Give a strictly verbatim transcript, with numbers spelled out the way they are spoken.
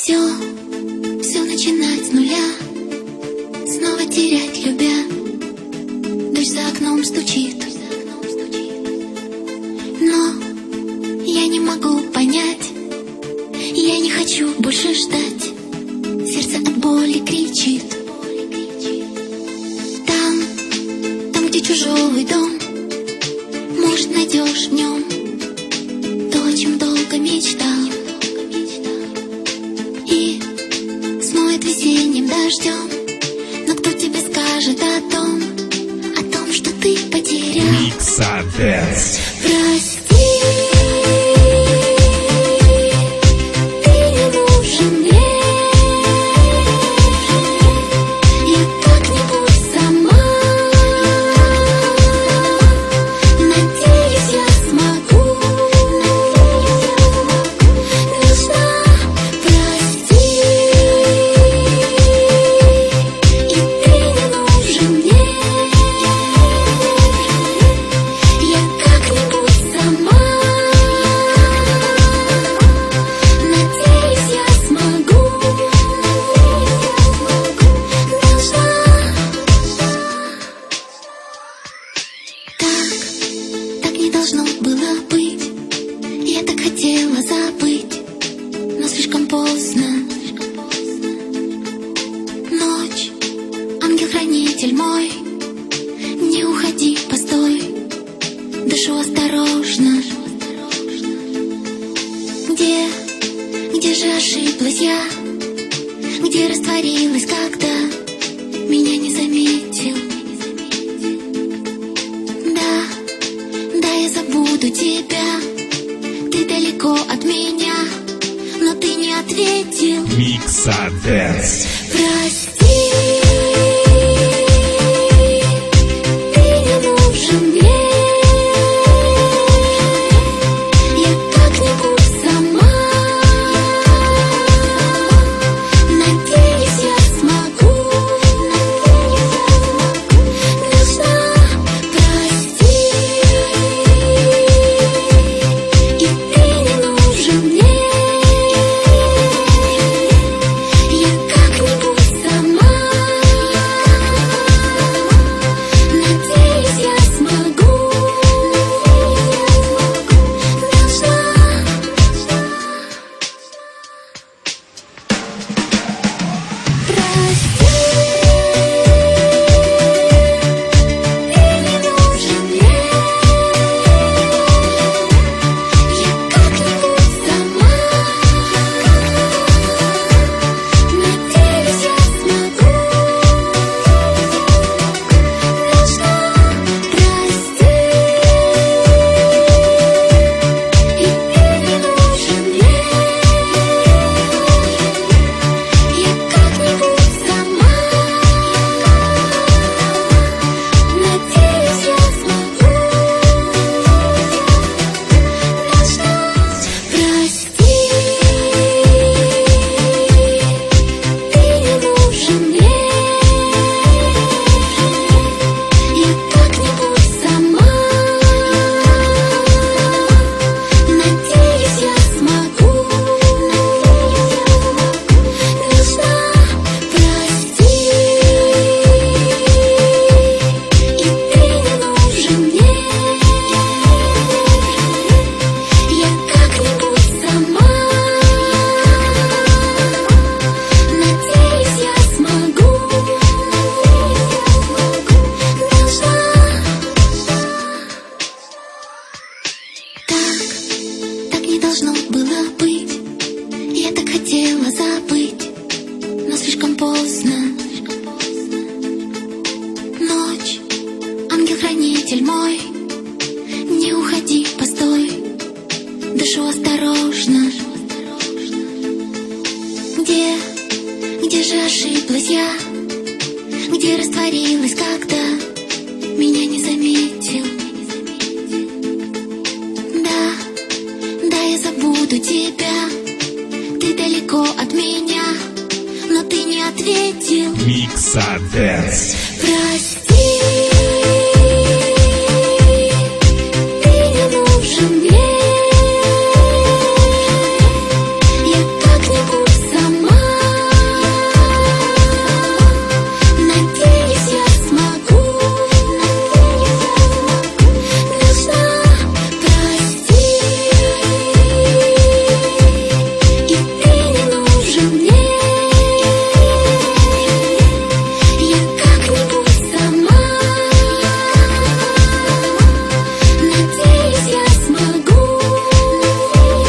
Все, все начинать с нуля, снова терять любя. Дождь за окном стучит, но я не могу понять, я не хочу больше ждать. Сердце от боли кричит. Там, там, где чужой дом, может, найдешь в нем то, о чем долго мечтал, и смоет весенним дождем. Но кто тебе скажет о том, о том, что ты потерял? Микса Dance. Прости. Должно было быть, я так хотела забыть, но слишком поздно. Ночь, ангел-хранитель мой, не уходи, постой, дышу осторожно. Где, где же ошиблась я, где растворилась, когда меня не заметил? Я забуду тебя, ты далеко от меня, но ты не ответил. Микса Dance. Прости, ты не нужен мне. Я как-нибудь сама, надеюсь, я смогу. Должна. Должно было быть, я так хотела забыть, но слишком поздно. Ночь, ангел-хранитель мой, не уходи, постой, дышу осторожно. Где, где же ошиблась я, где растворилась, когда меня не заметил? Я забуду тебя, ты далеко от меня, но ты не ответил. Микса Dance. Прости.